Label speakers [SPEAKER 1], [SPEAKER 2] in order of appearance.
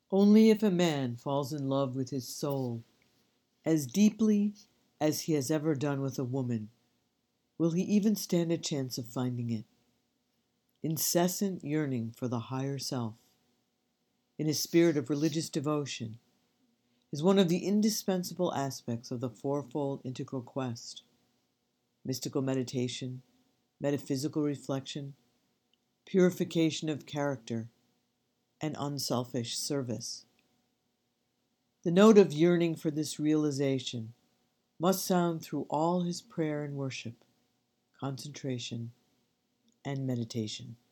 [SPEAKER 1] Only if a man falls in love with his soul as deeply as he has ever done with a woman will he even stand a chance of finding it. Incessant yearning for the higher self, in a spirit of religious devotion, is one of the indispensable aspects of the fourfold integral quest: mystical meditation, metaphysical reflection, purification of character, and unselfish service. The note of yearning for this realization must sound through all his prayer and worship, concentration, and meditation.